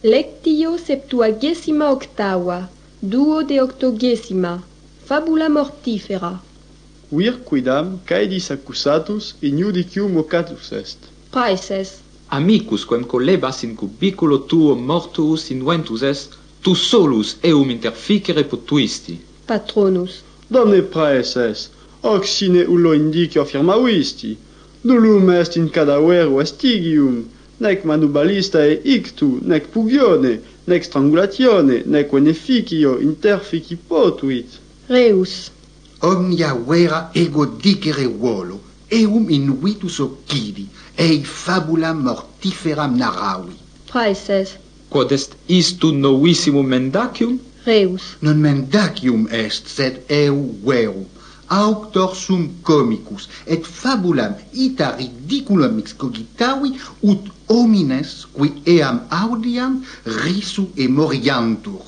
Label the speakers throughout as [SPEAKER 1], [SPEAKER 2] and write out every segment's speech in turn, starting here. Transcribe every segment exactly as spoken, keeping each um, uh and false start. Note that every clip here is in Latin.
[SPEAKER 1] Lectio septuagesima octava, duo de octogesima, fabula mortifera.
[SPEAKER 2] Vir quidam caedis accusatus in judicium vocatus est.
[SPEAKER 1] Praeses.
[SPEAKER 3] Amicus quem collebas in cubiculo tuo mortuus inventus est, tu solus eum interficere potuisti.
[SPEAKER 1] Patronus.
[SPEAKER 2] Domne praeses, hoc sine ullo indicio affirmavisti, nullum est in cadavero estigium, nec manubalistae ictu, nec pugione, nec strangulatione, nec veneficio interfici potuit.
[SPEAKER 1] Reus.
[SPEAKER 4] Omnia vera ego dicere volo, eum invitus occidi, ei fabula mortiferam narravi.
[SPEAKER 1] Praeses.
[SPEAKER 3] Quod est istu novissimum mendacium?
[SPEAKER 1] Reus.
[SPEAKER 4] Non mendacium est, sed eu verum. Auctor sum comicus, et fabulam ita ridiculum excogitavi, ut homines, qui eam audiam, risu e moriantur.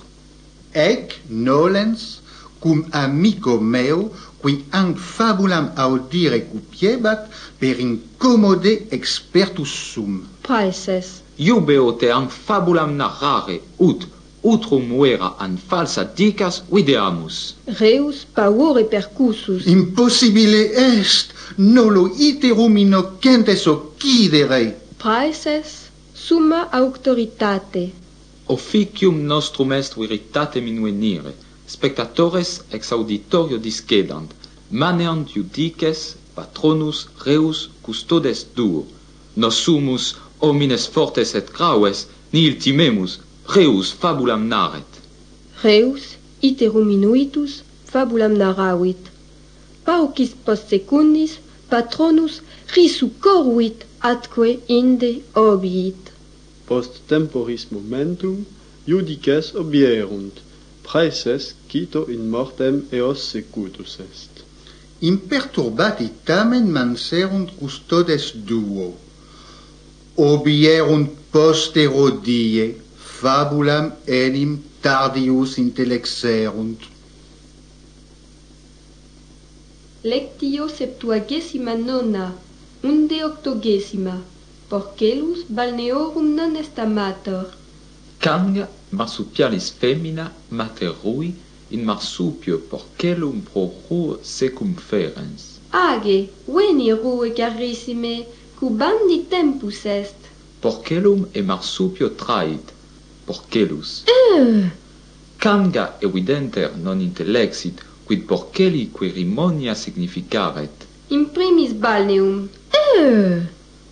[SPEAKER 4] Ec nolens, cum amico meo, qui an fabulam audire cupiebat, per incommode expertus sum.
[SPEAKER 1] Praeses.
[SPEAKER 3] Iubeo te an fabulam narrare, ut, utrum vera an falsa dicas videamus.
[SPEAKER 1] Reus paure percussus.
[SPEAKER 4] Impossibile est, nolo iterum innocentes occidere.
[SPEAKER 1] Praeses. Summa auctoritate.
[SPEAKER 3] Officium nostrum est veritatem invenire, spectatores ex auditorio discedant, maneant judices, patronus, reus, custodes duo. Nos sumus, homines fortes et graues, nihil timemus, reus fabulam narret.
[SPEAKER 1] Reus, iterum inuitus, fabulam narravit. Paucis post secundis, patronus risu corruit atque inde obiit.
[SPEAKER 2] Post temporis momentum, judices obierunt, praeses cito in mortem eos secutus est.
[SPEAKER 4] Imperturbati tamen manserunt custodes duo. Obierunt postero die, fabulam enim tardius intellexerunt.
[SPEAKER 1] Lectio septuagesima nona, unde octogesima, porcelus balneorum non est amator.
[SPEAKER 3] Canga marsupialis femina mater rui in marsupio porcelum pro rue secum ferens.
[SPEAKER 1] Age, veni rue carissime, cubandi tempus est.
[SPEAKER 3] Porcelum e marsupio trait, porcelus.
[SPEAKER 1] Euh.
[SPEAKER 3] Canga evidenter non intellexit, quid porceli querimonia significaret.
[SPEAKER 1] Imprimis balneum. Euh.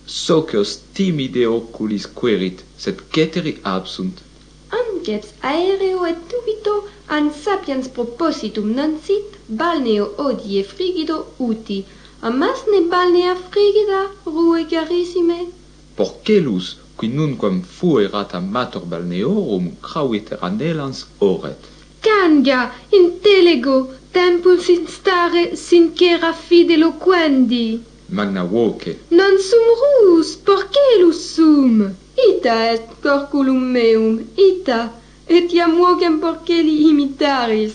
[SPEAKER 3] Socios timide oculis querit, sed ceteri absunt.
[SPEAKER 1] Anceps aereo et tubito an sapiens propositum non sit, balneo odie frigido uti, amas ne balnea frigida, rue carissime.
[SPEAKER 3] Porcelus, qui nunquam fuerat amator balneorum, craviter anelans oret.
[SPEAKER 1] Canga, intellego, tempus instare sincera fide loquendi.
[SPEAKER 3] Magna voce.
[SPEAKER 1] Non sum rus, porcelus sum. Ita est corculum meum, ita, et iam vocem porceli imitaris.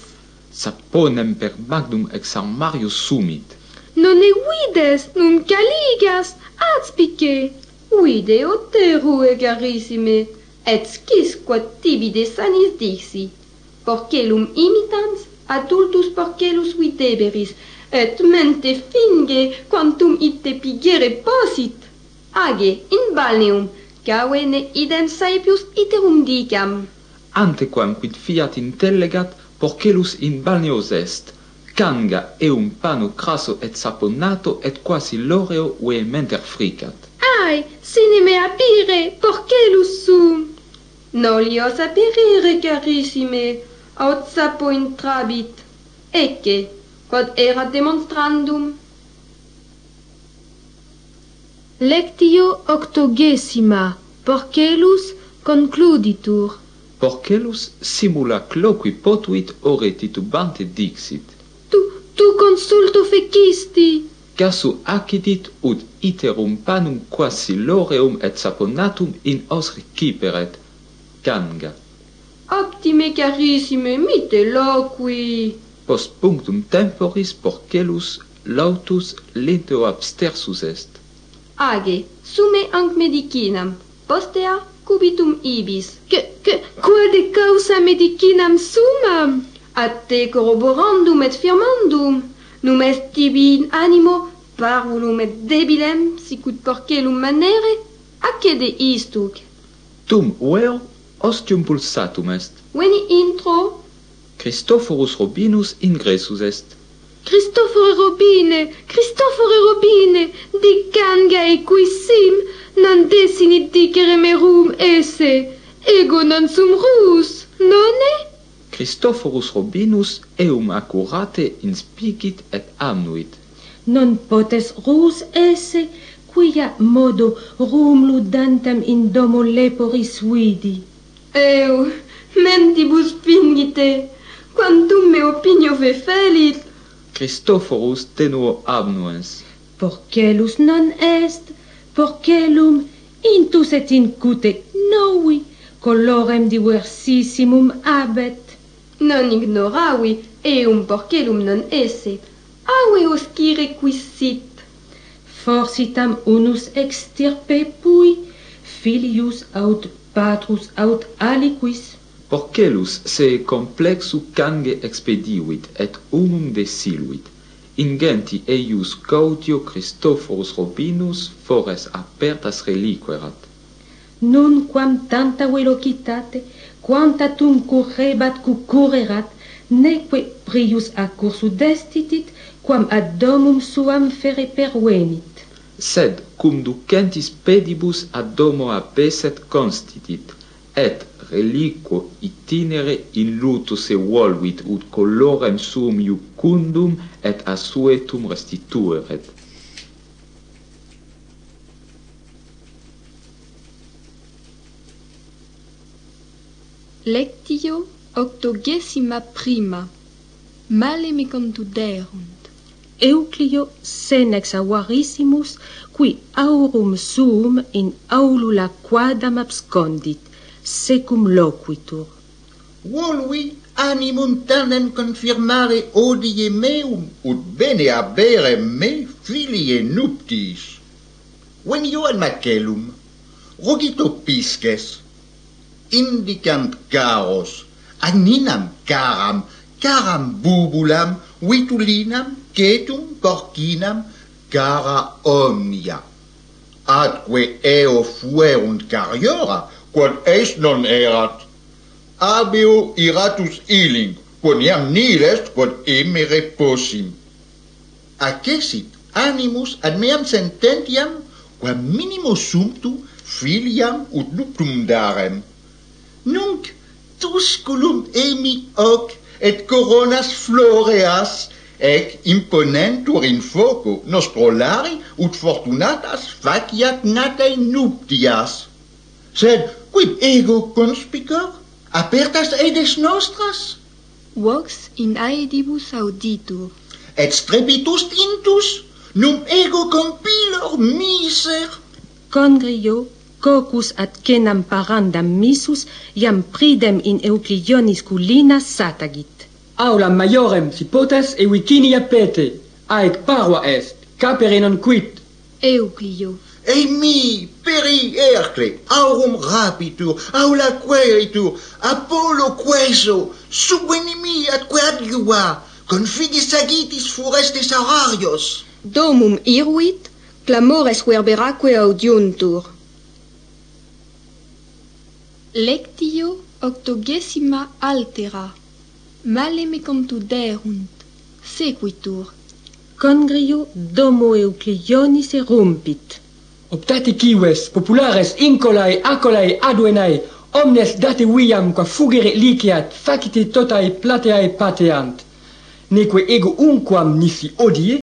[SPEAKER 3] Saponem per magnum ex armarius sumit.
[SPEAKER 1] Non ne vides, num caligas, adspice. Video te rue carissime, et scis quod tibi de sanis dixi. Porcelum imitans, adultus porcelus videberis, et mente finge quantum ite pigere posit. Age, in balneum, caue ne idem saepius iterum dicam.
[SPEAKER 3] Antequam quid fiat intellegat, porcelus in balneos est. Canga eum pano crasso et saponato et quasi loreo vehementer fricat.
[SPEAKER 1] Ai, sine me apire, porcelus sum. Noli os apirere, carissime, aut sapo intrabit. Ecce, quod erat demonstrandum. Lectio octogesima, porcelus concluditur.
[SPEAKER 3] Porcelus simula cloqui potuit ore titubante dixit.
[SPEAKER 1] Tu, tu consulto fecisti.
[SPEAKER 3] Casu accidit ut iterum panum quasi loreum et saponatum in os reciperet. Canga.
[SPEAKER 1] Optime carissime, mite loqui.
[SPEAKER 3] Post punctum temporis porcelus lautus lenteo abstersus est.
[SPEAKER 1] Age, sume anc medicinam, postea cubitum ibis. Que, que, qual de causa medicinam sumam? Ad te corroborandum et firmandum. Num est tibi in animo, parvulum et debilem, sicut porcelum manere, accede istuc.
[SPEAKER 3] Tum vero ostium pulsatum est.
[SPEAKER 1] Veni intro,
[SPEAKER 3] Christophorus Robinus ingressus est.
[SPEAKER 1] Christophore Robine, Christophore Robine, dicangae qui sim, non desinit dicere merum esse, ego non sum rus, nonne?
[SPEAKER 3] Christophorus Robinus eum accurate inspicit et amnuit.
[SPEAKER 5] Non potes rus esse, quia modo rum ludantem in domo leporis vidi.
[SPEAKER 1] Eu, mentibus fingite, quantum me opinio ve felit.
[SPEAKER 3] Christophorus tenuo abnuens.
[SPEAKER 5] Porcelus non est, porcelum intus et incute novi, colorem diversissimum abet.
[SPEAKER 1] Non ignoravi, eum porcelum non esse, aue oscire quissit.
[SPEAKER 5] Forsitam unus extirpe pui, filius aut patrus aut aliquis.
[SPEAKER 3] Porcelus se complexu cange expediuit et unum desiluit. Ingenti eius gaudio Christophorus Robinus fores apertas reliquerat.
[SPEAKER 5] Nun quam tanta velocitate, quantatum currebat cucurrerat, neque prius accursu destitit, quam ad domum suam fere pervenit.
[SPEAKER 3] Sed cum ducentis pedibus ad domo abesset constitit, et reliquo itinere in luto se volvit ut colorem suum iucundum et assuetum restitueret.
[SPEAKER 1] Lectio octogesima prima. Male me contuderunt.
[SPEAKER 5] Euclio senex avarissimus, qui aurum suum in aulula quadam abscondit, secum loquitur.
[SPEAKER 4] Volui animum tandem confirmare odie meum, ut bene habere me filie nuptis. Venio ad Macellum, rogito pisces, indicant caros, agninam caram, caram bubulam, vitulinam, cetum, porcinam, cara omnia. Atque eo fuerunt cariora, quod est non erat. Abeo iratus iling, quod iam nihil est, quod emere possim. Accesit animus ad meam sententiam, quam minimo sumptu filiam ut nuptum darem. Nunc tusculum emi hoc et coronas floreas, ec imponentur in foco nostro lari ut fortunatas faciat natae nuptias. Sed quid ego conspicor? Apertas edes nostras?
[SPEAKER 1] Vox in aedibus auditur.
[SPEAKER 4] Et strepitus tintus? Num ego compilor miser?
[SPEAKER 5] Congrio, cocus ad cenam parandam missus, iam pridem in Euclionis culinas satagit.
[SPEAKER 6] Aulam maiorem si potes e vicinia pete, aec parva est, capere non quid.
[SPEAKER 1] Euclio.
[SPEAKER 4] Ei mi, peri Hercle, aurum rapitur, aula queritur, Apollo queso, subvenimi atque adjua, configis sagitis furestes horarios.
[SPEAKER 1] Domum iruit, clamores verberaque audiuntur. Lectio octogesima altera. Male me contuderunt. Sequitur.
[SPEAKER 5] Congrio domo Euclionis erumpit.
[SPEAKER 6] Optati cives, populares incolae, acolae, aduenae, omnes date viam qua fugere liciat, facite totae plateae pateant. Neque ego unquam nisi odie,